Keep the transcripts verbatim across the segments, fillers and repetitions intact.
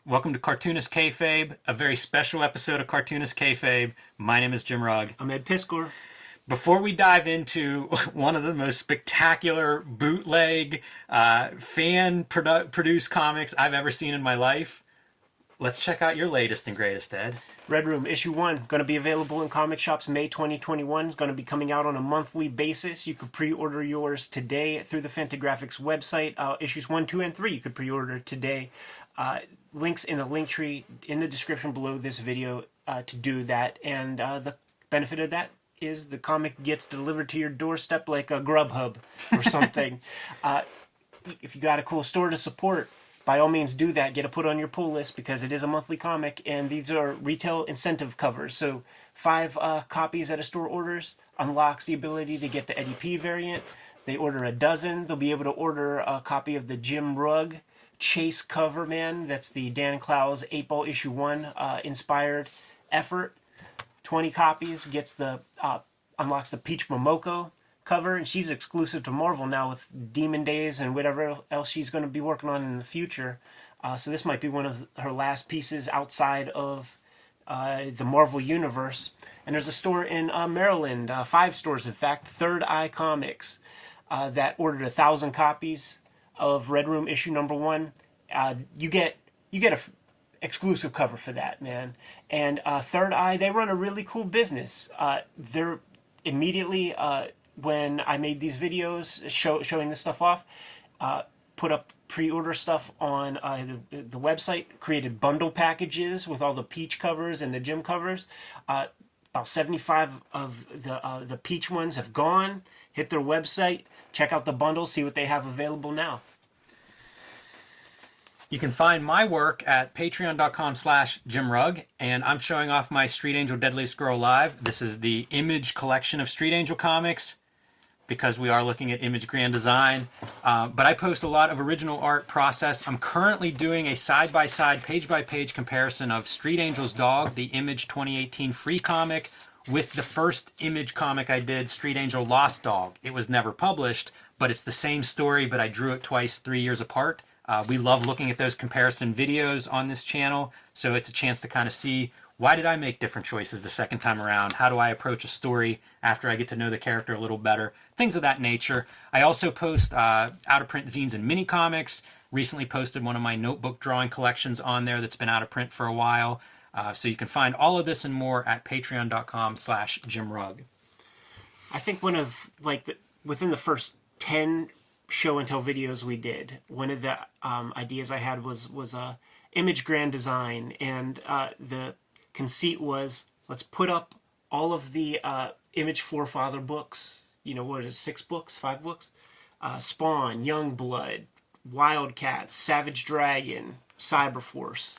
Welcome to Cartoonist Kayfabe, a very special episode of Cartoonist Kayfabe. My name is Jim Rugg. I'm Ed Piskor. Before we dive into one of the most spectacular bootleg, uh, fan-produced comics I've ever seen in my life, let's check out your latest and greatest, Ed. Red Room, issue one, going to be available in comic shops May twenty twenty-one. It's going to be coming out on a monthly basis. You could pre-order yours today through the Fantagraphics website. Uh, issues one, two, and three you could pre-order today. Uh, links in the link tree in the description below this video uh, to do that. And uh, the benefit of that is the comic gets delivered to your doorstep like a Grubhub or something. uh, if you got a cool store to support, by all means do that. Get it put on your pull list because it is a monthly comic, and these are retail incentive covers. So five uh, copies at a store orders unlocks the ability to get the Eddie P variant. They order a dozen, they'll be able to order a copy of the Jim Rugg Chase cover, man. That's the Dan Clowes eight Ball issue one uh, inspired effort. twenty copies gets the uh, unlocks the Peach Momoko cover, and she's exclusive to Marvel now with Demon Days and whatever else she's going to be working on in the future. Uh, so this might be one of her last pieces outside of uh, the Marvel Universe. And there's a store in uh, Maryland, uh, five stores in fact, Third Eye Comics, uh, that ordered a thousand copies of Red Room issue number one. Uh, you get you get a f- exclusive cover for that, man. And uh, Third Eye, they run a really cool business. Uh, they're immediately uh, when I made these videos show, showing this stuff off, uh, put up pre-order stuff on uh, the, the website, created bundle packages with all the Peach covers and the Jim covers. Uh, about seventy-five of the uh, the Peach ones have gone. Hit their website, check out the bundle, see what they have available now. You can find my work at patreon.com slash Jim Rugg, and I'm showing off my Street Angel Deadliest Girl Live. This is the Image collection of Street Angel comics, because we are looking at Image Grand Design. Uh, but I post a lot of original art process. I'm currently doing a side-by-side, page-by-page comparison of Street Angel's Dog, the Image twenty eighteen free comic, with the first Image comic I did, Street Angel Lost Dog. It was never published, but it's the same story, but I drew it twice, three years apart. Uh, we love looking at those comparison videos on this channel, so it's a chance to kind of see, why did I make different choices the second time around? How do I approach a story after I get to know the character a little better? Things of that nature. I also post uh, out-of-print zines and mini-comics. Recently posted one of my notebook drawing collections on there that's been out of print for a while. Uh, so you can find all of this and more at patreon.com slash Jim Rugg. I think one of, like, the, within the first ten show and tell videos we did, one of the um, ideas I had was was a uh, Image Grand Design, and uh, the conceit was, let's put up all of the uh, Image Forefather books, you know, what is it, six books, five books? Uh, Spawn, Youngblood, Wildcats, Savage Dragon, Cyberforce.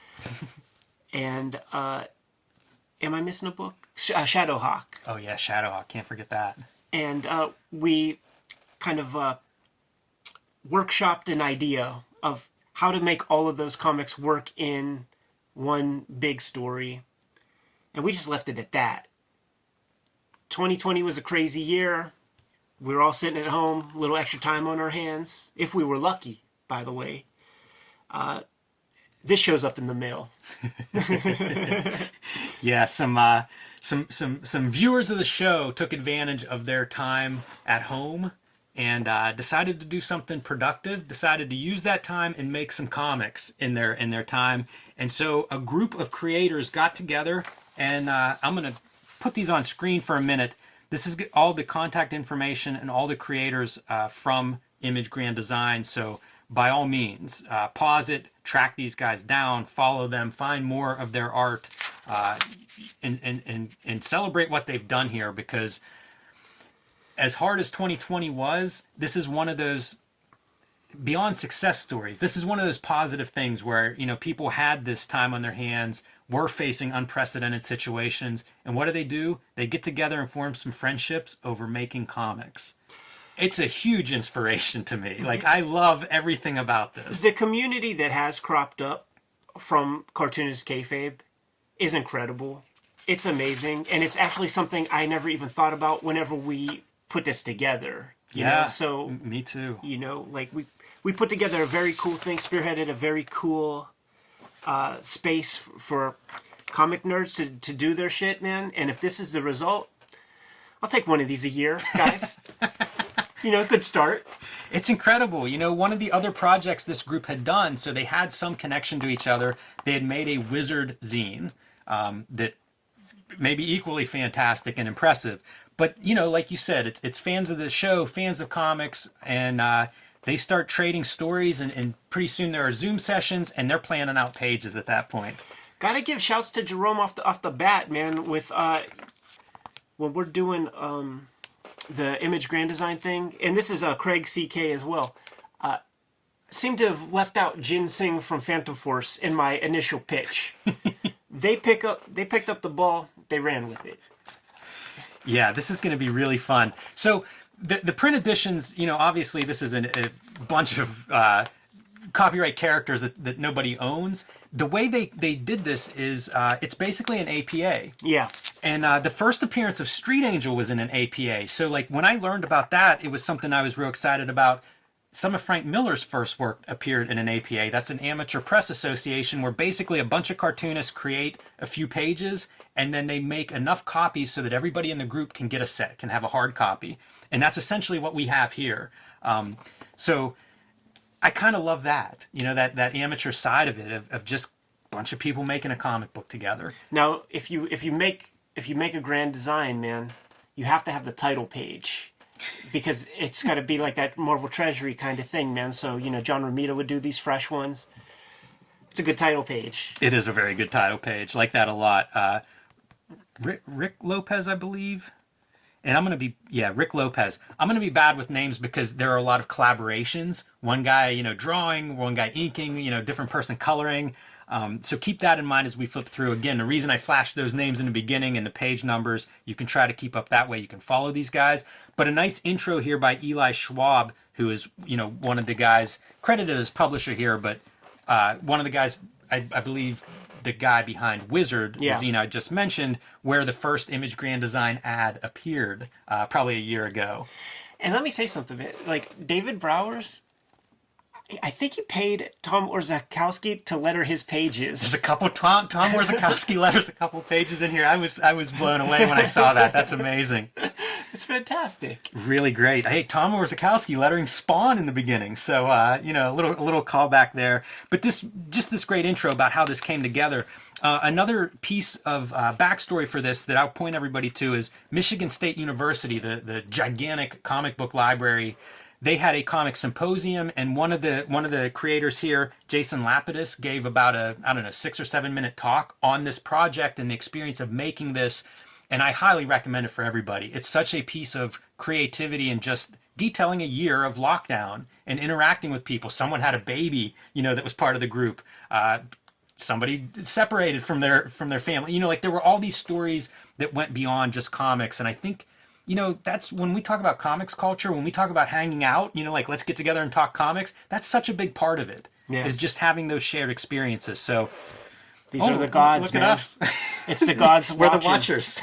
And, uh, am I missing a book? Sh- uh, Shadowhawk. Oh yeah, Shadowhawk, can't forget that. And uh, we kind of uh, workshopped an idea of how to make all of those comics work in one big story. And we just left it at that. twenty twenty was a crazy year. We were all sitting at home, a little extra time on our hands. If we were lucky, by the way. Uh, this shows up in the mail. Yeah, some uh, some some some viewers of the show took advantage of their time at home and uh, decided to do something productive. Decided to use that time and make some comics in their in their time. And so a group of creators got together, and uh, I'm gonna put these on screen for a minute. This is all the contact information and all the creators uh, from Image Grand Design. So by all means, uh, pause it, track these guys down, follow them, find more of their art, uh, and, and, and, and celebrate what they've done here, because as hard as twenty twenty was, this is one of those beyond success stories. This is one of those positive things where, you know, people had this time on their hands, were facing unprecedented situations, and what do they do? They get together and form some friendships over making comics. It's a huge inspiration to me. Like, I love everything about this. The community that has cropped up from Cartoonist Kayfabe is incredible. It's amazing. And it's actually something I never even thought about whenever we put this together. You yeah, know? So, me too. You know, like, we, we put together a very cool thing, spearheaded a very cool uh, space for comic nerds to, to do their shit, man. And if this is the result, I'll take one of these a year, guys. You know, good start. It's incredible. You know, one of the other projects this group had done, so they had some connection to each other. They had made a wizard zine um, that may be equally fantastic and impressive. But, you know, like you said, it's, it's fans of the show, fans of comics, and uh, they start trading stories, and, and pretty soon there are Zoom sessions, and they're planning out pages at that point. Gotta give shouts to Jerome off the off the bat, man. With uh, when we're doing um, the image grand design thing, and this is uh, Craig C K as well. Uh, seem to have left out Ginseng from Phantom Force in my initial pitch. they pick up, they picked up the ball, they ran with it. Yeah, this is going to be really fun. So the the print editions, you know, obviously this is an, a bunch of uh, copyright characters that, that nobody owns. The way they, they did this is uh, it's basically an A P A. Yeah. And uh, the first appearance of Street Angel was in an A P A. So like when I learned about that, it was something I was real excited about. Some of Frank Miller's first work appeared in an A P A. That's an amateur press association where basically a bunch of cartoonists create a few pages and then they make enough copies so that everybody in the group can get a set, can have a hard copy. And that's essentially what we have here. Um, so I kind of love that, you know, that, that amateur side of it, of, of just a bunch of people making a comic book together. Now, if you if you make if you make a grand design, man, you have to have the title page. Because it's got to be like that Marvel Treasury kind of thing, man. So, you know, John Romita would do these fresh ones. It's a good title page. It is a very good title page. Like that a lot. Uh, Rick, Rick Lopez, I believe. And I'm going to be, yeah, Rick Lopez. I'm going to be bad with names because there are a lot of collaborations. One guy, you know, drawing, one guy inking, you know, different person coloring. Um, so keep that in mind as we flip through. Again, the reason I flashed those names in the beginning and the page numbers, you can try to keep up that way. You can follow these guys. But a nice intro here by Eli Schwab, who is, you know, one of the guys credited as publisher here, but uh, one of the guys, I, I believe, the guy behind Wizard, yeah. the zine I just mentioned, where the first Image Grand Design ad appeared uh, probably a year ago. And let me say something, man. Like, David Browers, I think he paid Tom Orzechowski to letter his pages. There's a couple Tom Tom Orzechowski letters, a couple pages in here. I was I was blown away when I saw that. That's amazing. It's fantastic. Really great. Hey, Tom Orzechowski lettering Spawn in the beginning. So uh, you know, a little a little callback there. But this just this great intro about how this came together. Uh, another piece of uh, backstory for this that I'll point everybody to is Michigan State University, the the gigantic comic book library. They had a comic symposium, and one of the one of the creators here, Jason Lapidus, gave about a I don't know six or seven minute talk on this project and the experience of making this, and I highly recommend it for everybody. It's such a piece of creativity and just detailing a year of lockdown and interacting with people. Someone had a baby, you know, that was part of the group. Uh, somebody separated from their from their family. You know, like there were all these stories that went beyond just comics, and I think. You know, that's when we talk about comics culture, when we talk about hanging out, you know, like let's get together and talk comics, that's such a big part of it, yeah. Is just having those shared experiences. So these oh, are the gods, look man. At us. It's the gods We're watching. the watchers.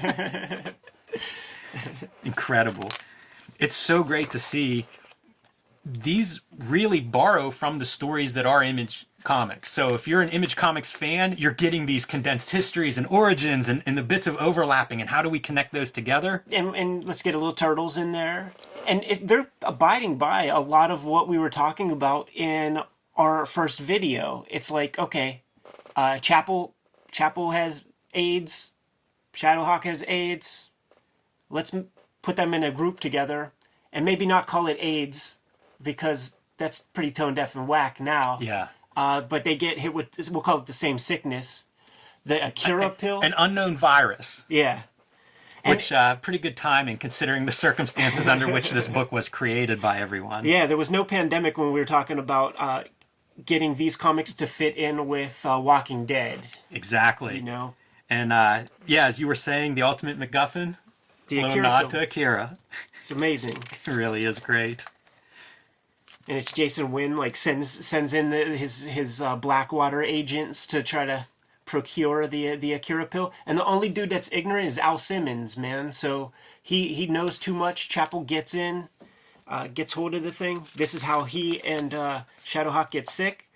Incredible. It's so great to see these really borrow from the stories that are Image Comics. So if you're an Image Comics fan, you're getting these condensed histories and origins and, and the bits of overlapping and how do we connect those together? And, and let's get a little Turtles in there. And it, they're abiding by a lot of what we were talking about in our first video. It's like, okay, uh, Chapel, Chapel has AIDS, Shadowhawk has AIDS. Let's m- put them in a group together and maybe not call it AIDS because that's pretty tone deaf and whack now. Yeah. Uh, but they get hit with, we'll call it the same sickness. The Akira a, pill. An unknown virus. Yeah. And which, uh, pretty good timing considering the circumstances under which this book was created by everyone. Yeah, there was no pandemic when we were talking about uh, getting these comics to fit in with uh, Walking Dead. Exactly. You know? And, uh, yeah, as you were saying, the ultimate MacGuffin, The a little Akira nod film. to Akira. It's amazing. It really is great. And it's Jason Wynn, like, sends sends in the, his his uh, Blackwater agents to try to procure the the Akira pill. And the only dude that's ignorant is Al Simmons, man. So he, he knows too much. Chapel gets in, uh, gets hold of the thing. This is how he and uh, Shadowhawk get sick.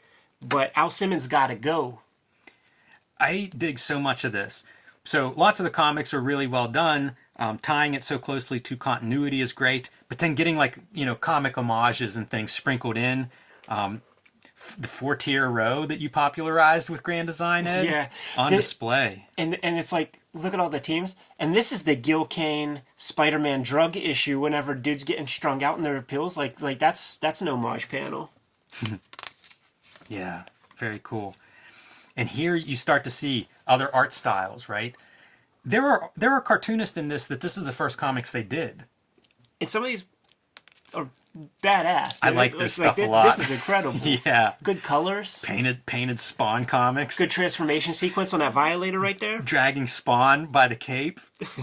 but Al Simmons gotta go. I dig so much of this. So lots of the comics are really well done. Um, tying it so closely to continuity is great, but then getting like, you know, comic homages and things sprinkled in. Um, f- the four tier row that you popularized with Grand Design, Ed, Yeah. on It- display. And and it's like, look at all the teams. And this is the Gil Kane Spider-Man drug issue whenever dude's getting strung out in their pills. Like like that's that's an homage panel. Yeah, very cool. And here you start to see other art styles, right? There are there are cartoonists in this that this is the first comics they did. And some of these are badass. I dude. like this stuff this, a lot. This is incredible. Yeah. Good colors. Painted painted Spawn comics. Good transformation sequence on that Violator right there. Dragging Spawn by the cape.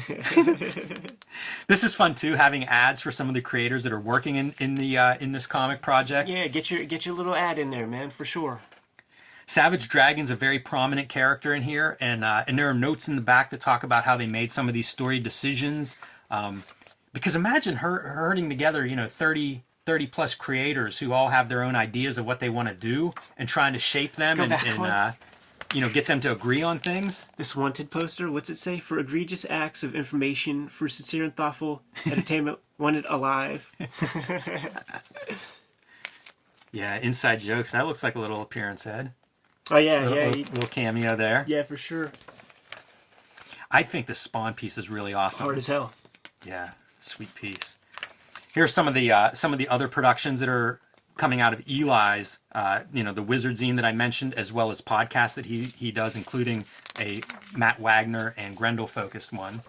This is fun too, having ads for some of the creators that are working in in the uh, in this comic project. Yeah, get your get your little ad in there, man, for sure. Savage Dragon's a very prominent character in here, and uh, and there are notes in the back that talk about how they made some of these story decisions. Um, because imagine her herding together, you know, thirty, thirty plus creators who all have their own ideas of what they want to do, and trying to shape them Go and, back and one. uh, you know, get them to agree on things. This wanted poster, what's it say? For egregious acts of information, for sincere and thoughtful entertainment, wanted alive. Yeah, inside jokes. That looks like a little appearance, Ed. Oh yeah, Little, yeah, little, he- little cameo there. yeah, for sure. I think the Spawn piece is really awesome. Hard as hell. Yeah, sweet piece. Here's some of the uh, some of the other productions that are coming out of Eli's. Uh, you know, the Wizard Zine that I mentioned, as well as podcasts that he he does, including a Matt Wagner and Grendel focused one.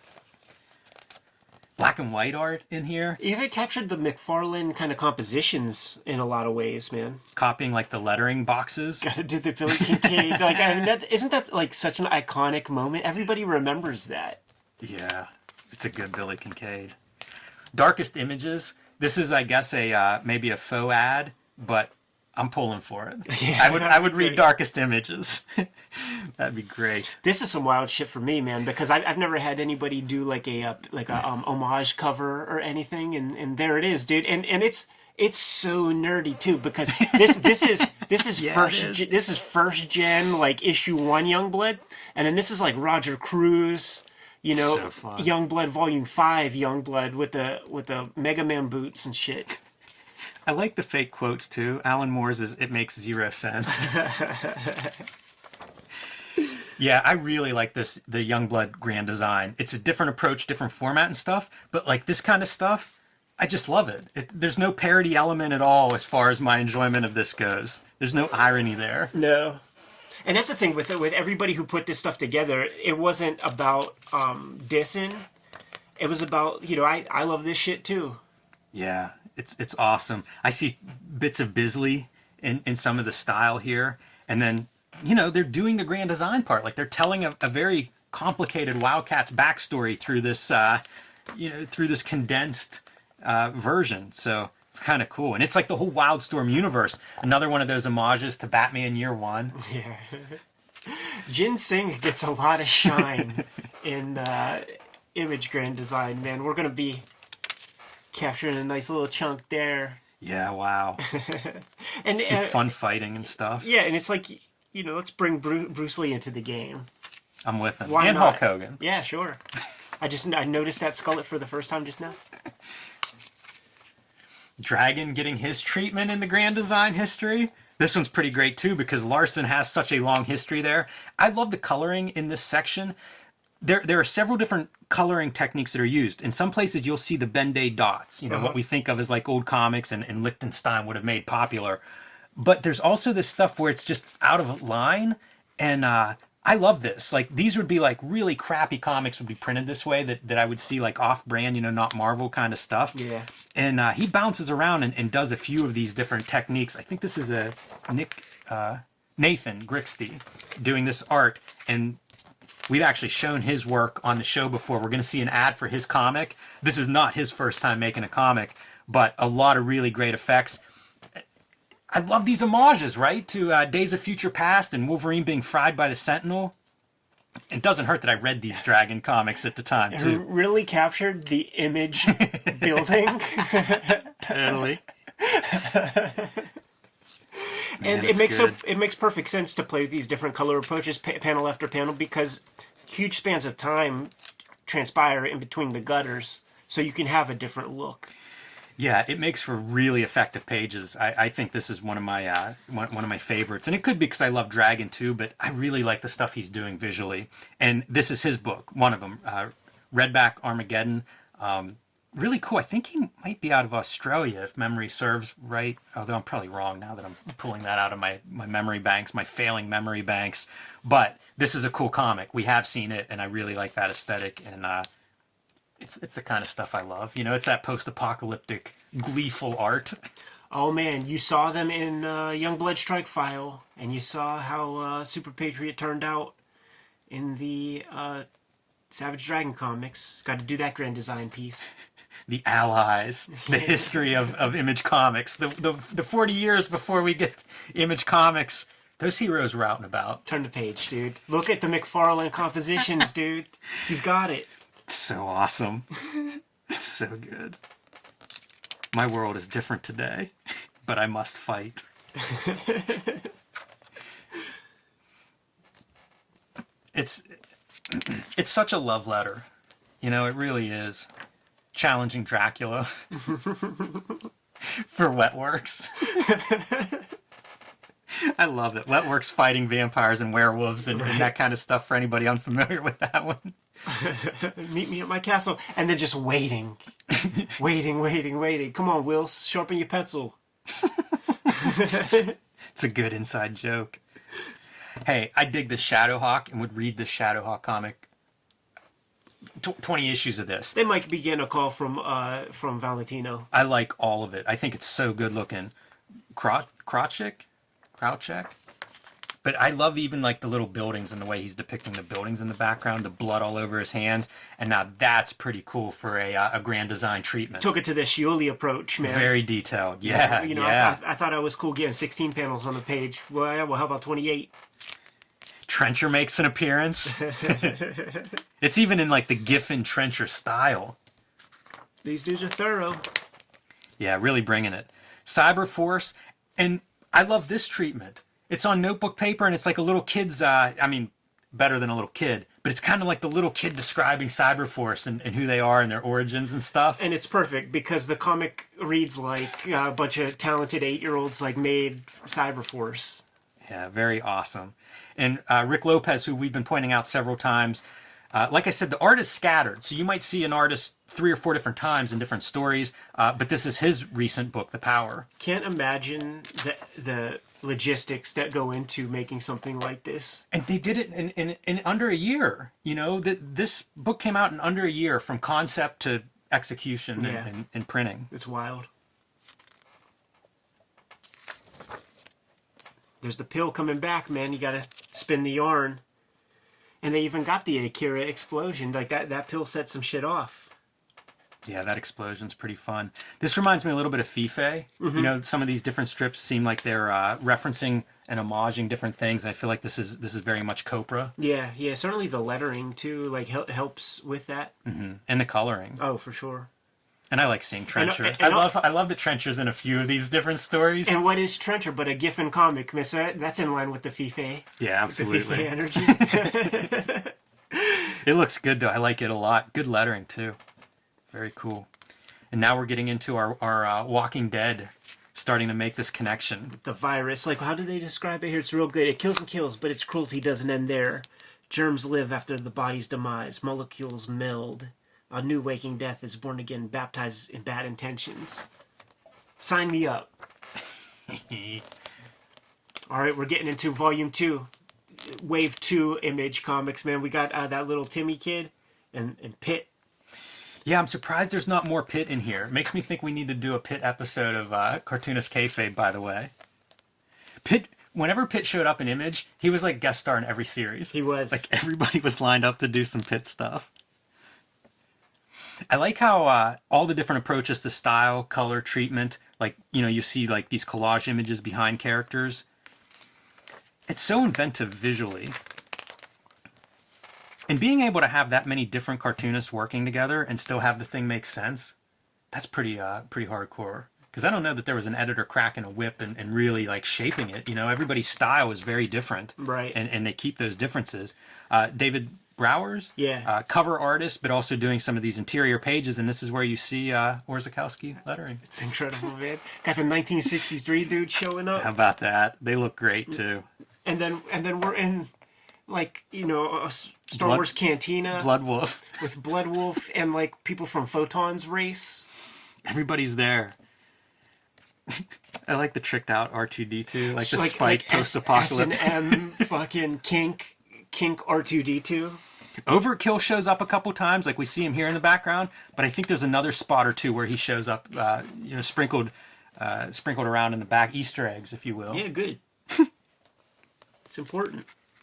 Black and white art in here, Even captured the McFarlane kind of compositions in a lot of ways, man. copying like the lettering boxes. Gotta do the Billy Kincaid. Like, I mean, that, isn't that like such an iconic moment? Everybody remembers that. Yeah, it's a good Billy Kincaid. Darkest Images. This is, I guess, a uh, maybe a faux ad, but I'm pulling for it. Yeah, I would I would read great. Darkest Images. That'd be great. This is some wild shit for me, man, because I, I've never had anybody do like a uh, like a um, homage cover or anything, and, and there it is, dude. And and it's it's so nerdy too, because this this is this is Yeah, first it is. gen, this is first gen like issue one Youngblood, and then this is like Roger Cruz, you know, So fun. Youngblood Volume Five Youngblood with the with the Mega Man boots and shit. I like the fake quotes too. Alan Moore's is "It makes zero sense." Yeah, I really like this, the Youngblood Grand Design. It's a different approach, different format and stuff, but like this kind of stuff, I just love it. it. There's no parody element at all as far as my enjoyment of this goes. There's no irony there. No. And that's the thing with it, with everybody who put this stuff together. It wasn't about um, dissing. It was about, you know, I, I love this shit too. Yeah, it's it's awesome. I see bits of Bisley in, in some of the style here, and then, you know, they're doing the grand design part. Like they're telling a, a very complicated Wildcats backstory through this, uh, you know, through this condensed uh, version. So it's kind of cool, and it's like the whole Wildstorm universe. Another one of those homages to Batman Year One. Yeah. Jin Singh gets a lot of shine in uh, Image Grand Design, man. We're going to be capturing a nice little chunk there. Yeah, wow. And Some uh, fun fighting and stuff. yeah, and it's like, you know, let's bring Bru- Bruce Lee into the game. I'm with him. Why and not? Hulk Hogan. Yeah, sure. I just I noticed that skullet for the first time just now. Dragon getting his treatment in the grand design history. This one's pretty great too because Larson has such a long history there. I love the coloring in this section. There there are several different coloring techniques that are used. In some places you'll see the Ben-Day dots, you know, Uh-huh. what we think of as like old comics and, and Liechtenstein would have made popular. But there's also this stuff where it's just out of line, and uh, I love this. Like these would be like really crappy comics would be printed this way that, that I would see like off-brand, you know, not Marvel kind of stuff. Yeah. And uh, he bounces around and, and does a few of these different techniques. I think this is a Nick uh, Nathan Grixty doing this art, and we've actually shown his work on the show before. We're going to see an ad for his comic. This is not his first time making a comic, but a lot of really great effects. I love these homages, right, to uh, Days of Future Past and Wolverine being fried by the Sentinel. It doesn't hurt that I read these Dragon comics at the time, Who too. really captured the image building. Totally. And And it it's makes good. so it makes perfect sense to play with these different color approaches, pa- panel after panel, because huge spans of time transpire in between the gutters, so you can have a different look. Yeah, it makes for really effective pages. I, I think this is one of my uh, one, one of my favorites, and it could be because I love Dragon too. But I really like the stuff he's doing visually, and this is his book, one of them, uh, Redback Armageddon. Um, really cool. I think he might be out of Australia, if memory serves right. Although I'm probably wrong now that I'm pulling that out of my my memory banks, my failing memory banks. But this is a cool comic. We have seen it, and I really like that aesthetic and. Uh, It's it's the kind of stuff I love. You know, it's that post-apocalyptic, gleeful art. Oh man, you saw them in uh, Youngblood Strike File, and you saw how uh, Super Patriot turned out in the uh, Savage Dragon comics. Got to do that grand design piece. The Allies, the history of, of Image Comics, the, the the forty years before we get Image Comics, those heroes were out and about. Turn the page, dude. Look at the McFarlane compositions, dude. He's got it. It's so awesome. It's so good. My world is different today, but I must fight. It's it's such a love letter. You know, it really is. Challenging Dracula for Wetworks. I love it. Wetworks fighting vampires and werewolves and, right. and that kind of stuff for anybody unfamiliar with that one. Meet me at my castle. And then just waiting. waiting, waiting, waiting. Come on, Will. Sharpen your pencil. it's, it's a good inside joke. Hey, I dig the Shadowhawk and would read the Shadowhawk comic. Tw- twenty issues of this. They might begin a call from uh, from Valentino. I like all of it. I think it's so good looking. Cro- Krawczyk? Krawczyk? But I love even like the little buildings and the way he's depicting the buildings in the background, the blood all over his hands, and now that's pretty cool for a uh, a grand design treatment. Took it to the Scioli approach, man. Very detailed, yeah. You know, yeah. I, I, I thought I was cool getting sixteen panels on the page. Well, yeah, well, how about twenty-eight? Trencher makes an appearance. It's even in like the Giffen Trencher style. These dudes are thorough. Yeah, really bringing it. Cyberforce, and I love this treatment. It's on notebook paper, and it's like a little kid's, uh, I mean, better than a little kid, but it's kind of like the little kid describing Cyberforce and, and who they are and their origins and stuff. And it's perfect because the comic reads like a bunch of talented eight-year-olds like made Cyberforce. Yeah, very awesome. And uh, Rick Lopez, who we've been pointing out several times, uh, like I said, the art is scattered. So you might see an artist three or four different times in different stories, uh, but this is his recent book, The Power. Can't imagine the the logistics that go into making something like this. And they did it in, in, in under a year. You know, the, this book came out in under a year from concept to execution Yeah. and, and, and printing. It's wild. There's the pill coming back, man. You gotta spin the yarn. And they even got the Akira explosion. Like, that, that pill set some shit off. Yeah, that explosion's pretty fun. This reminds me a little bit of Fife. Mm-hmm. You know, some of these different strips seem like they're uh, referencing and homaging different things. I feel like this is this is very much Copra. Yeah, yeah. Certainly the lettering, too, like, hel- helps with that. Mm-hmm. And the coloring. Oh, for sure. And I like seeing Trencher. And, and, I love I love the Trenchers in a few of these different stories. And what is Trencher but a Giffen comic, miss? That's in line with the Fife. Yeah, absolutely. The Fife energy. It looks good, though. I like it a lot. Good lettering, too. Very cool. And now we're getting into our, our uh, Walking Dead, starting to make this connection. The virus. Like, how do they describe it here? It's real good. It kills and kills, but its cruelty doesn't end there. Germs live after the body's demise. Molecules meld. A new waking death is born again, baptized in bad intentions. Sign me up. All right, we're getting into volume two. Wave two Image Comics, man. We got uh, that little Timmy kid and, and Pitt. Yeah, I'm surprised there's not more Pitt in here. It makes me think we need to do a Pitt episode of uh, Cartoonist Kayfabe, by the way. Pitt, whenever Pitt showed up in Image, he was like guest star in every series. He was. Like, everybody was lined up to do some Pitt stuff. I like how uh, all the different approaches to style, color, treatment, like, you know, you see like these collage images behind characters. It's so inventive visually. And being able to have that many different cartoonists working together and still have the thing make sense, that's pretty uh, pretty hardcore. Because I don't know that there was an editor cracking a whip and, and really like shaping it. You know, everybody's style is very different. Right. And, and they keep those differences. Uh, David Browers, Yeah. uh, cover artist, but also doing some of these interior pages. And this is where you see uh, Orzechowski lettering. It's incredible, man. Got the nineteen sixty-three dude showing up. How about that? They look great too. And then and then we're in, like, you know, a Star Blood- Wars Cantina Blood Wolf. with Blood Wolf and, like, people from Photon's race. Everybody's there. I like the tricked out R two D two, like the Like- spike like post apocalypse. S and M fucking kink, kink R two D two. Overkill shows up a couple times, like we see him here in the background. But I think there's another spot or two where he shows up, uh, you know, sprinkled, uh, sprinkled around in the back, Easter eggs, if you will. Yeah, good. It's important.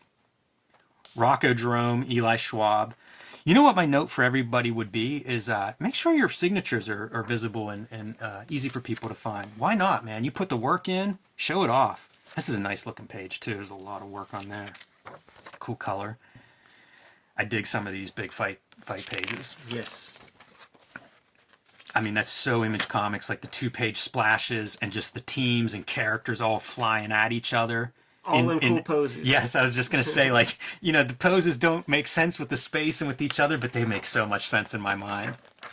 Rocco Jerome, Eli Schwab. You know what my note for everybody would be is uh, make sure your signatures are, are visible and, and uh, easy for people to find. Why not, man? You put the work in, show it off. This is a nice looking page too. There's a lot of work on there. Cool color. I dig some of these big fight fight pages. Yes. I mean, that's so Image Comics, like the two-page splashes and just the teams and characters all flying at each other. All in, in cool poses. Yes, I was just going to say, like, you know, the poses don't make sense with the space and with each other, but they make so much sense in my mind.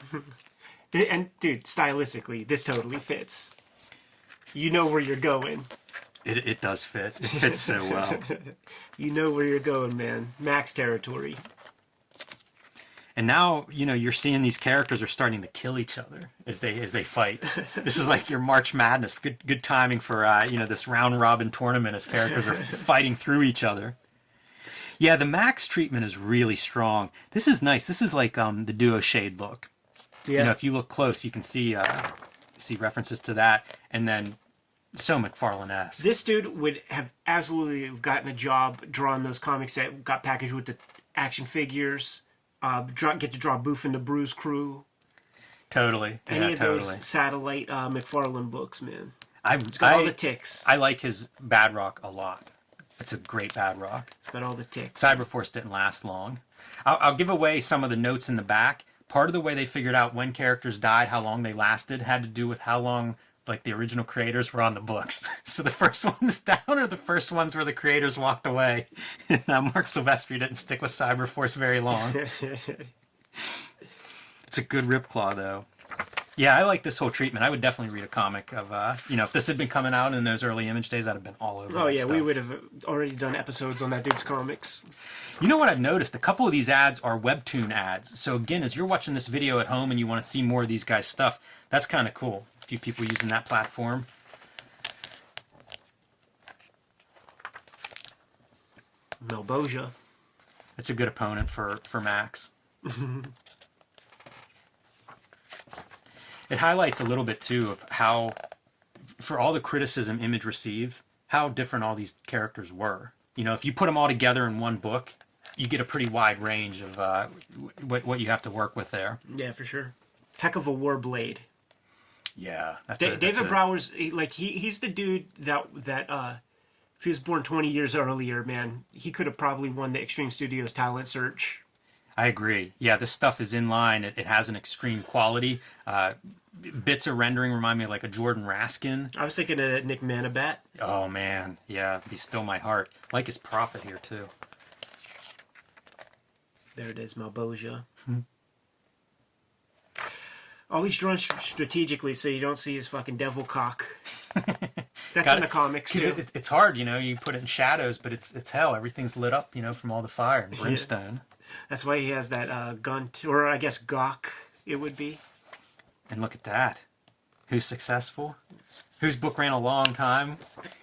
And, dude, stylistically, this totally fits. You know where you're going. It, it does fit. It fits so well. You know where you're going, man. Max territory. And now, you know, you're seeing these characters are starting to kill each other as they as they fight. This is like your March Madness. Good good timing for uh, you know, this round robin tournament as characters are fighting through each other. Yeah, the Max treatment is really strong. This is nice. This is like um, the Duo Shade look. Yeah. You know, if you look close, you can see uh, see references to that, and then so McFarlane-esque. This dude would have absolutely gotten a job drawing those comics that got packaged with the action figures. Uh, draw, get to draw Boof and the Bruise Crew. Totally. Any Yeah, of totally. those satellite uh, McFarlane books, man. I, It's got I, all the ticks. I like his Bad Rock a lot. It's a great Bad Rock. It's got all the ticks. Cyberforce didn't last long. I'll, I'll give away some of the notes in the back. Part of the way they figured out when characters died, how long they lasted, had to do with how long, like, the original creators were on the books. So the first ones down are the first ones where the creators walked away. And uh, Mark Silvestri didn't stick with Cyberforce very long. It's a good Ripclaw, though. Yeah, I like this whole treatment. I would definitely read a comic of, uh, you know, if this had been coming out in those early Image days, I'd have been all over Oh, that yeah, stuff. we would have already done episodes on that dude's comics. You know what I've noticed? A couple of these ads are Webtoon ads. So again, as you're watching this video at home and you want to see more of these guys' stuff, that's kind of cool. A few people using that platform. Malboja. It's a good opponent for, for Max. It highlights a little bit, too, of how, for all the criticism Image received, how different all these characters were. You know, if you put them all together in one book, you get a pretty wide range of uh, what, what you have to work with there. Yeah, for sure. Heck of a Warblade. Yeah. That's Da- a, that's David a, Brower's, he- like, he he's the dude that, that uh, if he was born twenty years earlier, man, he could have probably won the Extreme Studios talent search. I agree. Yeah, this stuff is in line. It, it has an extreme quality. Uh, bits of rendering remind me of like a Jordan Raskin. I was thinking of Nick Manabat. Oh, man. Yeah, be still my heart. Like his Prophet here, too. There it is, Malboja. Always drawn st- strategically so you don't see his fucking devil cock. That's Got in it. the comics, 'Cause too. it, it's hard, you know. You put it in shadows, but it's it's hell. Everything's lit up, you know, from all the fire and brimstone. That's why he has that uh, gun, t- or I guess Gawk, it would be. And look at that. Who's successful? Whose book ran a long time?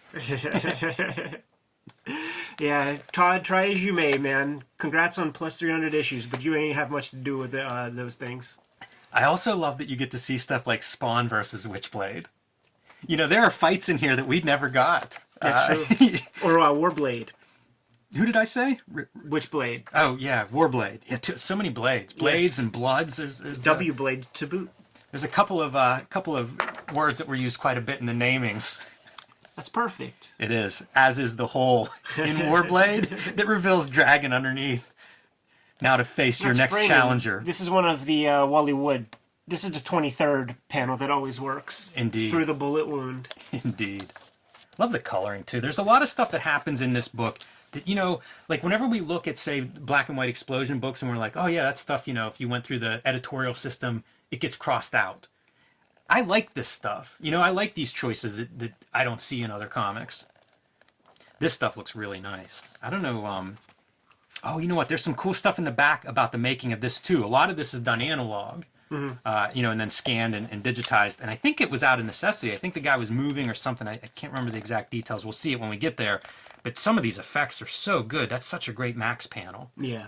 Yeah, Todd, try as you may, man. Congrats on plus three hundred issues, but you ain't have much to do with uh, those things. I also love that you get to see stuff like Spawn versus Witchblade. You know, there are fights in here that we never got. That's Uh, true. Or uh, Warblade. Who did I say? R- Witchblade. Oh, yeah, Warblade. Yeah, t- so many blades. Blades Yes. and bloods. There's, there's, W uh, Blade to boot. there's a couple of uh, couple of words that were used quite a bit in the namings. That's perfect. It is, as is the hole in Warblade that reveals dragon underneath. Now to face your That's next framing. challenger. This is one of the uh, Wally Wood This is the twenty-third panel that always works. Indeed. Through the bullet wound. Indeed. Love the coloring, too. There's a lot of stuff that happens in this book that, you know, like whenever we look at, say, black and white explosion books and we're like, oh, yeah, that stuff, you know, if you went through the editorial system, it gets crossed out. I like this stuff. You know, I like these choices that, that I don't see in other comics. This stuff looks really nice. I don't know. Um, oh, you know what? There's some cool stuff in the back about the making of this, too. A lot of this is done analog. Mm-hmm. Uh, you know, and then scanned and, and digitized. And I think it was out of necessity. I think the guy was moving or something. I, I can't remember the exact details. We'll see it when we get there. But some of these effects are so good. That's such a great Max panel. Yeah.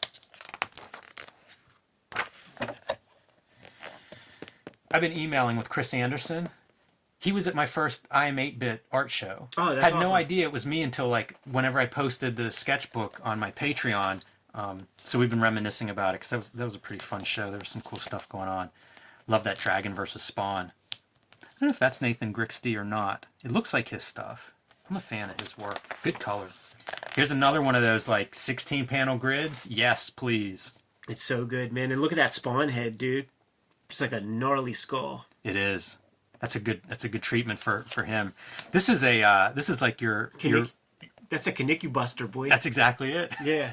I've been emailing with Chris Anderson. He was at my first I am eight bit art show. Oh, that's Had no awesome. idea it was me until like whenever I posted the sketchbook on my Patreon. Um, so we've been reminiscing about it because that was, that was a pretty fun show. There was some cool stuff going on. Love that Dragon versus Spawn. I don't know if that's Nathan Grixty or not. It looks like his stuff. I'm a fan of his work. Good color. Here's another one of those like sixteen panel grids. Yes, please. It's so good, man. And look at that Spawn head, dude. It's like a gnarly skull. It is. That's a good. That's a good treatment for, for him. This is a. Uh, this is like your. your Kanik- that's a Kaneki Buster, boy. that's exactly it. Yeah.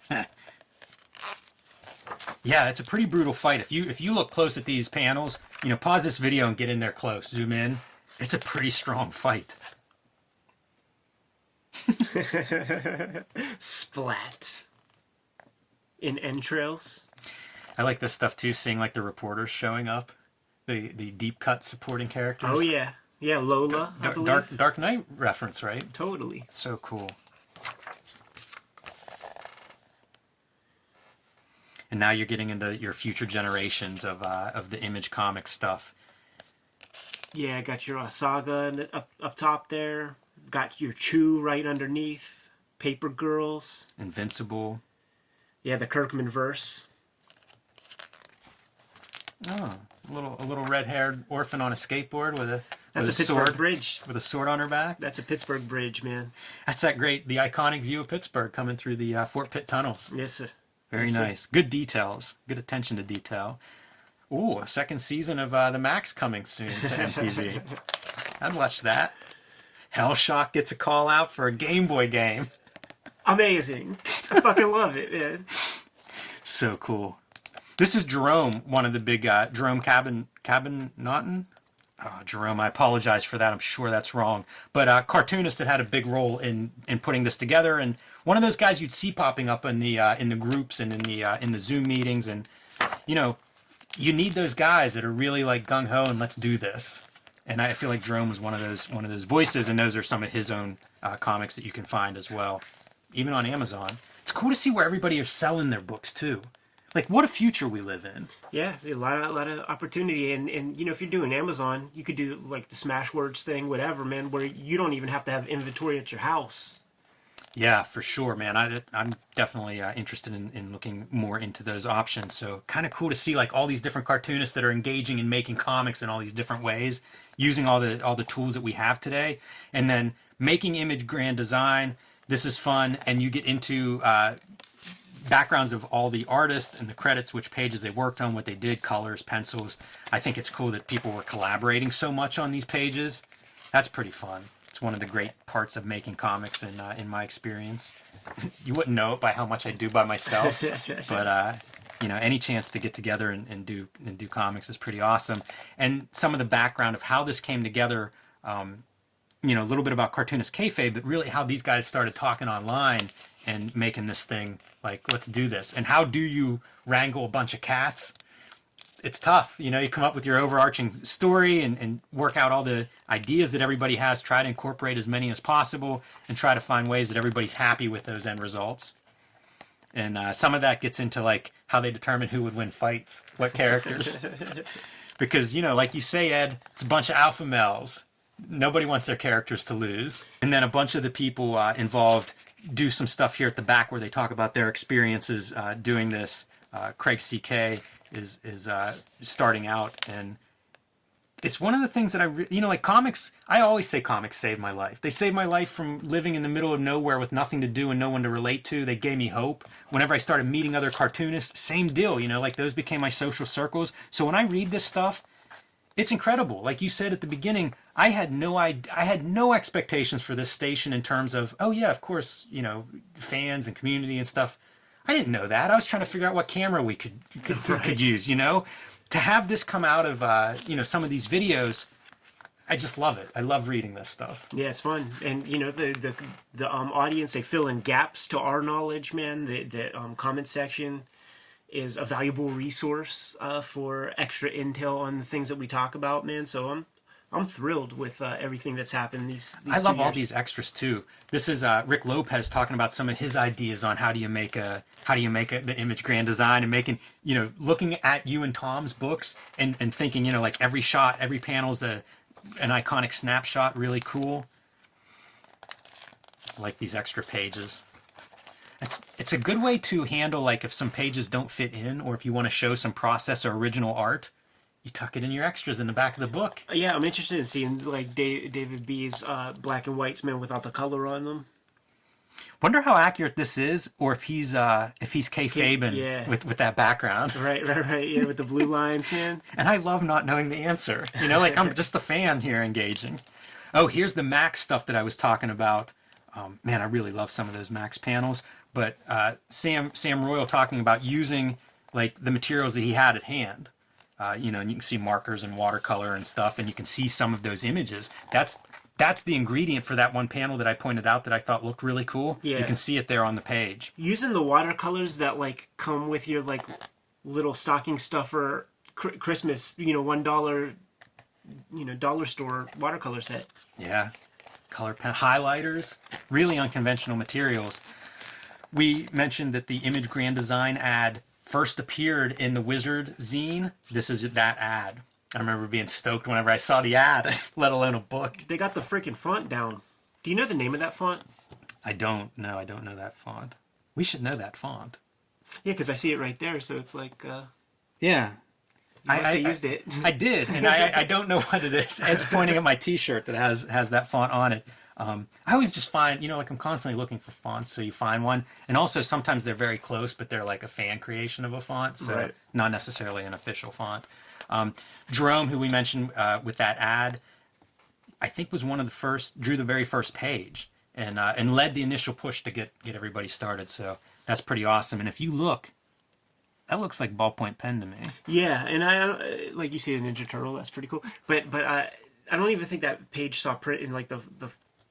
Yeah, it's a pretty brutal fight. If you if you look close at these panels, you know, pause this video and get in there close. Zoom in. It's a pretty strong fight. Splat. In entrails. I like this stuff too. Seeing like the reporters showing up, the the deep cut supporting characters. Oh yeah, yeah. Lola, I Dark believe. Dark, Dark Knight reference, right? Totally. So cool. And now you're getting into your future generations of uh, of the Image Comics stuff. Yeah, got your uh, Saga up up top there. Got your Chew right underneath. Paper Girls. Invincible. Yeah, the Kirkman verse. Oh, a little a little red-haired orphan on a skateboard with a That's with a a Pittsburgh sword bridge. with a sword on her back. That's a Pittsburgh bridge, man. That's that great, the iconic view of Pittsburgh coming through the uh, Fort Pitt tunnels. Yes, sir. Very Yes, sir. nice. Good details. Good attention to detail. Ooh, a second season of uh, The Max coming soon to M T V. I'd watch that. Hellshock gets a call out for a Game Boy game. Amazing. I fucking love it, man. So cool. This is Jerome, one of the big uh, Jerome Cabin Cabin Naughton. Oh, Jerome, I apologize for that. I'm sure that's wrong. But uh, cartoonist that had a big role in, in putting this together, and one of those guys you'd see popping up in the uh, in the groups and in the uh, in the Zoom meetings, and you know, you need those guys that are really like gung ho and let's do this. And I feel like Jerome was one of those one of those voices, and those are some of his own uh, comics that you can find as well, even on Amazon. It's cool to see where everybody are selling their books too. Like, what a future we live in. Yeah, a lot of a lot of opportunity, and and you know, if you're doing Amazon, you could do like the Smashwords thing, whatever, man, where you don't even have to have inventory at your house. Yeah, for sure, man. I, I'm definitely uh, interested in, in looking more into those options. So kind of cool to see like all these different cartoonists that are engaging in making comics in all these different ways, using all the all the tools that we have today, and then making image grand design. This is fun, and you get into uh, backgrounds of all the artists and the credits, which pages they worked on, what they did, colors, pencils. I think it's cool that people were collaborating so much on these pages. That's pretty fun. It's one of the great parts of making comics in uh, in my experience. You wouldn't know it by how much I do by myself, but uh, you know, any chance to get together and, and do and do comics is pretty awesome. And some of the background of how this came together, um, you know, a little bit about cartoonist kayfabe, but really how these guys started talking online and making this thing like, let's do this. And how do you wrangle a bunch of cats? It's tough. You know, you come up with your overarching story and, and work out all the ideas that everybody has, try to incorporate as many as possible, and try to find ways that everybody's happy with those end results. And uh, some of that gets into like how they determine who would win fights, what characters. Because, you know, like you say, Ed, it's a bunch of alpha males. Nobody wants their characters to lose. And then a bunch of the people uh, involved do some stuff here at the back where they talk about their experiences uh, doing this. Uh, Craig C K is is uh, starting out, and it's one of the things that I, re- you know, like comics, I always say comics saved my life. They saved my life from living in the middle of nowhere with nothing to do and no one to relate to. They gave me hope. Whenever I started meeting other cartoonists, same deal, you know, like those became my social circles. So when I read this stuff, it's incredible. Like you said at the beginning, I had no I, I had no expectations for this station in terms of, oh yeah, of course, you know, fans and community and stuff. I didn't know that. I was trying to figure out what camera we could could, right. could use, you know? To have this come out of, uh, you know, some of these videos, I just love it. I love reading this stuff. Yeah, it's fun. And, you know, the the, the um, audience, they fill in gaps to our knowledge, man. The, the um, comment section is a valuable resource uh, for extra intel on the things that we talk about, man. So I'm I'm thrilled with uh, everything that's happened these, these I love years. all these extras too. This is uh, Rick Lopez talking about some of his ideas on how do you make a how do you make a, the image grand design, and making, you know, looking at you and Tom's books and, and thinking, you know, like every shot, every panel's a an iconic snapshot, really cool. I like these extra pages. It's it's a good way to handle, like, if some pages don't fit in, or if you want to show some process or original art, you tuck it in your extras in the back of the book. Yeah, I'm interested in seeing, like, Dave, David B's uh, black and whites, man, without the color on them. Wonder how accurate this is, or if he's uh, if he's kayfabing yeah. with with that background. Right, right, right. Yeah, with the blue lines, man. And I love not knowing the answer. You know, like I'm just a fan here engaging. Oh, here's the Max stuff that I was talking about. Um, man, I really love some of those Max panels. But uh, Sam Sam Royal talking about using, like, the materials that he had at hand. Uh, you know, and you can see markers and watercolor and stuff, and you can see some of those images. That's that's the ingredient for that one panel that I pointed out that I thought looked really cool. Yeah. You can see it there on the page. Using the watercolors that, like, come with your, like, little stocking stuffer cr- Christmas, you know, one dollar, you know, dollar store watercolor set. Yeah, color pen highlighters, really unconventional materials. We mentioned that the Image Grand Design ad first appeared in the Wizard zine. This is that ad. I remember being stoked whenever I saw the ad, let alone a book. They got the freaking font down. Do you know the name of that font? I don't know. I don't know that font. We should know that font. Yeah, because I see it right there, so it's like... Uh, yeah. I, I used I, it. I did, and I, I don't know what it is. Ed's pointing at my T-shirt that has has that font on it. Um, I always just find, you know, like I'm constantly looking for fonts, so you find one. And also sometimes they're very close, but they're like a fan creation of a font, so right. not necessarily an official font. Um, Jerome, who we mentioned uh, with that ad, I think was one of the first, drew the very first page and uh, and led the initial push to get, get everybody started. So that's pretty awesome. And if you look, that looks like ballpoint pen to me. Yeah, and I like you see a Ninja Turtle. That's pretty cool. But but I I don't even think that page saw print in like the the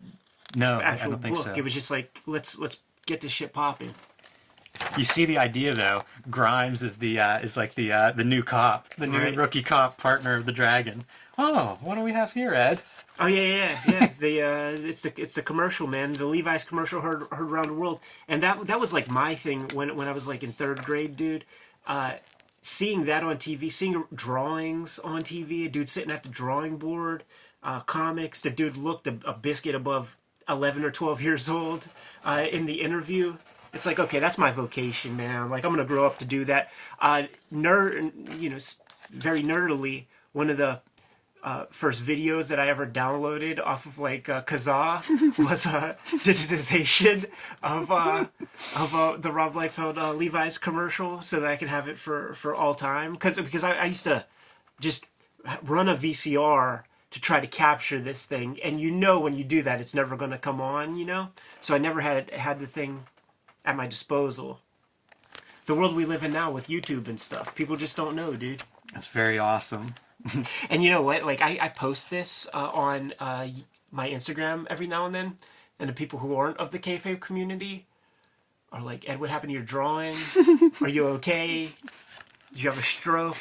no actual I don't think book. so. It was just like let's let's get this shit popping. You see the idea though. Grimes is the uh, is like the uh, the new cop, the new right. rookie cop partner of the Dragon. Oh, what do we have here, Ed? Oh yeah, yeah, yeah. the uh, it's the it's the commercial, man. The Levi's commercial heard heard around the world, and that that was like my thing when when I was like in third grade, dude. Uh, seeing that on T V, seeing drawings on T V, a dude sitting at the drawing board, uh, comics. The dude looked a, a biscuit above eleven or twelve years old uh, in the interview. It's like, okay, that's my vocation, man. Like I'm gonna grow up to do that. Uh, nerd, you know, very nerdily, one of the Uh, first videos that I ever downloaded off of like uh, Kazaa was a uh, digitization of uh, of uh, the Rob Liefeld uh, Levi's commercial, so that I could have it for, for all time. Because because I, I used to just run a V C R to try to capture this thing, and you know when you do that, it's never going to come on, you know. So I never had had the thing at my disposal. The world we live in now with YouTube and stuff, people just don't know, dude. That's very awesome. And you know what? Like I, I post this uh, on uh, my Instagram every now and then, and the people who aren't of the kayfabe community are like, "Ed, what happened to your drawing? Are you okay? Did you have a stroke?"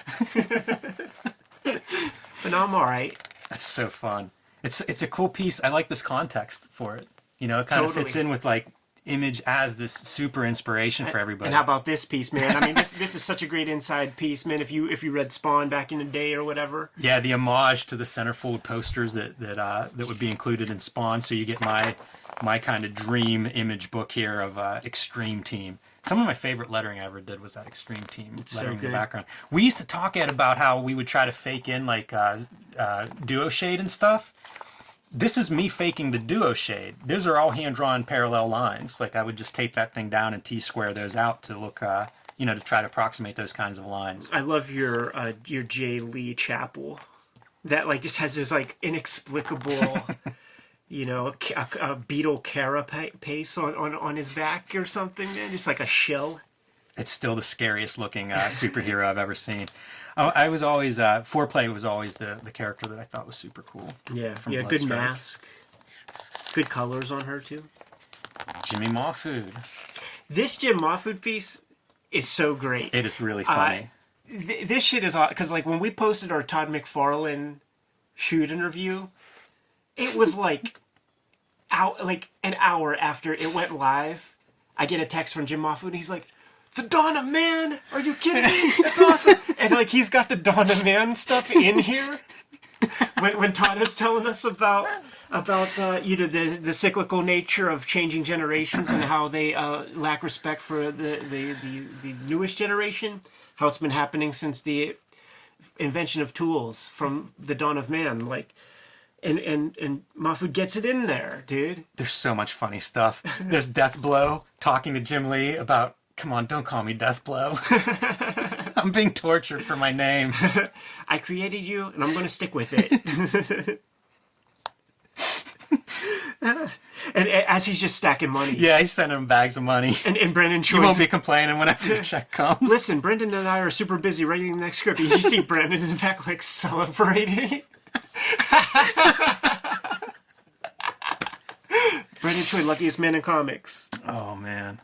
But no, I'm all right. That's so fun. It's it's a cool piece. I like this context for it. You know, it kind Totally. of fits in with like Image as this super inspiration for everybody. And how about this piece, man? I mean, this this is such a great inside piece, man. If you if you read Spawn back in the day or whatever. Yeah, the homage to the centerfold posters that that uh, that would be included in Spawn. So you get my my kind of dream image book here of uh, Extreme Team. Some of my favorite lettering I ever did was that Extreme Team It's lettering so in the good. background. We used to talk, Ed, about how we would try to fake in like uh, uh, duo shade and stuff. This is me faking the duo shade. Those are all hand-drawn parallel lines. Like I would just tape that thing down and T-square those out to look, uh, you know, to try to approximate those kinds of lines. I love your uh, your Jay Lee Chapel. That like just has this like inexplicable, you know, a, a beetle carapace on, on on his back or something, man. Just like a shell. It's still the scariest looking uh, superhero I've ever seen. I, I was always uh, Foreplay was always the, the character that I thought was super cool. Yeah, from yeah. Good Bloodstrike. mask. Good colors on her too. Jimmy Mahfood. This Jim Mahfood piece is so great. It is really funny. Uh, th- this shit is because like when we posted our Todd McFarlane shoot interview, it was like out like an hour after it went live. I get a text from Jim Mahfood and he's like, "The Dawn of Man? Are you kidding me? That's awesome!" And like he's got the Dawn of Man stuff in here. When when Todd is telling us about about uh, you know the the cyclical nature of changing generations and how they uh, lack respect for the, the the the newest generation, how it's been happening since the invention of tools from the dawn of man, like. And, and and Mahfood gets it in there, dude. There's so much funny stuff. There's Death Blow talking to Jim Lee about, come on, don't call me Death Blow. I'm being tortured for my name. I created you, and I'm going to stick with it. And as he's just stacking money. Yeah, he's sending him bags of money. And, and Brendan You won't Choi's... be complaining whenever the check comes. Listen, Brendan and I are super busy writing the next script. You see Brendan in the back, like, celebrating. Brendan Choi, luckiest man in comics. Oh, man.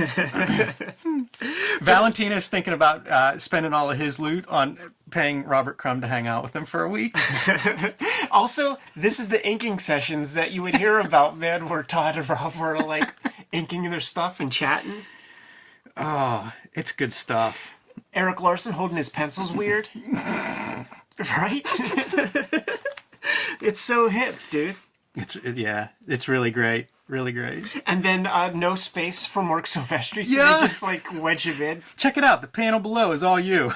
Valentino's thinking about uh, spending all of his loot on paying Robert Crumb to hang out with him for a week. Also, this is the inking sessions that you would hear about, man, where Todd and Rob were, like, inking their stuff and chatting. Oh, it's good stuff. Eric Larson holding his pencils weird. Right? It's so hip, dude. It's yeah, it's really great. Really great. And then uh, no space for Mark Silvestri, so Yeah. they just, like, wedge him in. Check it out. The panel below is all you.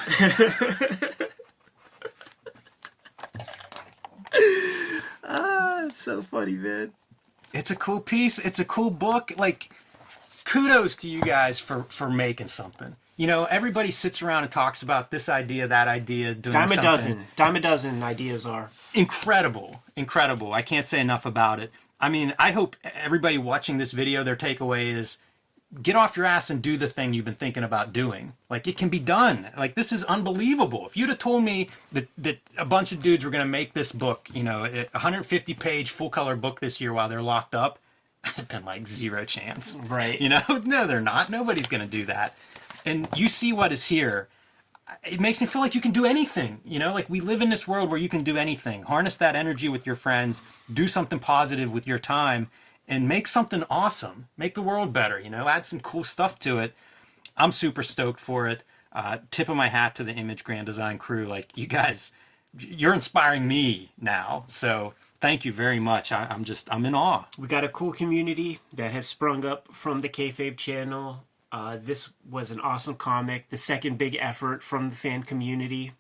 Ah, it's so funny, man. It's a cool piece. It's a cool book. Like, kudos to you guys for, for making something. You know, everybody sits around and talks about this idea, that idea, doing Dime a something. dozen. Dime a dozen ideas are. Incredible. Incredible. I can't say enough about it. I mean, I hope everybody watching this video, their takeaway is get off your ass and do the thing you've been thinking about doing. Like, it can be done. Like, this is unbelievable. If you'd have told me that, that a bunch of dudes were going to make this book, you know, a one hundred fifty page full color book this year while they're locked up, I'd have been like, zero chance. Right. You know, no, they're not. Nobody's going to do that. And you see what is here. It makes me feel like you can do anything. You know, like we live in this world where you can do anything. Harness that energy with your friends, do something positive with your time, and make something awesome. Make the world better, you know, add some cool stuff to it. I'm super stoked for it. Uh, tip of my hat to the Image Grand Design crew. Like, you guys, you're inspiring me now. So thank you very much. I, I'm just, I'm in awe. We got a cool community that has sprung up from the Kayfabe channel. Uh, this was an awesome comic. The second big effort from the fan community.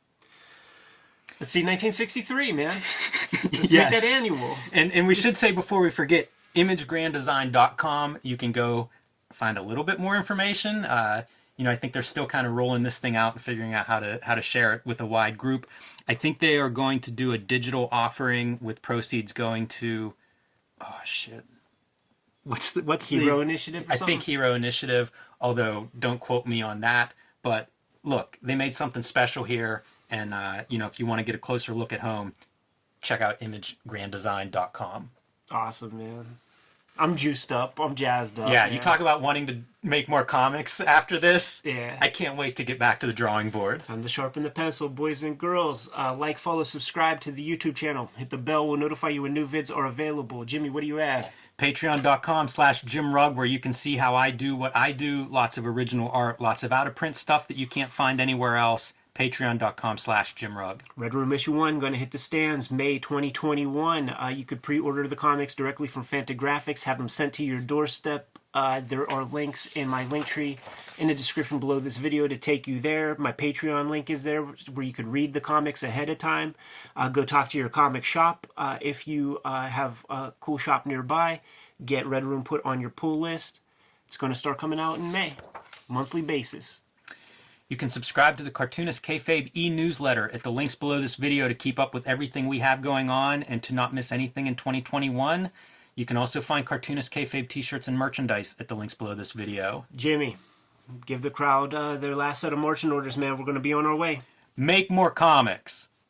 Let's see, nineteen sixty-three, man. Let's Yes. make that annual. And and we should say before we forget, image grand design dot com. You can go find a little bit more information. Uh, you know, I think they're still kind of rolling this thing out and figuring out how to how to share it with a wide group. I think they are going to do a digital offering with proceeds going to, oh shit, what's the what's Hero the Initiative or I something? think Hero Initiative. Although don't quote me on that. But look, they made something special here. And, uh, you know, if you want to get a closer look at home, check out image grand design dot com. Awesome, man. I'm juiced up. I'm jazzed up. Yeah, man. you talk about wanting to make more comics after this. Yeah. I can't wait to get back to the drawing board. Time to sharpen the pencil, boys and girls. Uh, like, follow, subscribe to the YouTube channel. Hit the bell. We'll notify you when new vids are available. Jimmy, what do you have? Patreon.com slash Jim Rugg, where you can see how I do what I do. Lots of original art, lots of out-of-print stuff that you can't find anywhere else. patreon.com slash jimrugg. Red Room Issue one going to hit the stands May twenty twenty-one. Uh, you could pre-order the comics directly from Fantagraphics, have them sent to your doorstep. Uh, there are links in my link tree in the description below this video to take you there. My Patreon link is there where you could read the comics ahead of time. Uh, go talk to your comic shop. Uh, if you uh, have a cool shop nearby, get Red Room put on your pull list. It's going to start coming out in May, monthly basis. You can subscribe to the Cartoonist Kayfabe e-newsletter at the links below this video to keep up with everything we have going on and to not miss anything in twenty twenty-one. You can also find Cartoonist Kayfabe t-shirts and merchandise at the links below this video. Jimmy, give the crowd uh, their last set of marching orders, man. We're going to be on our way. Make more comics.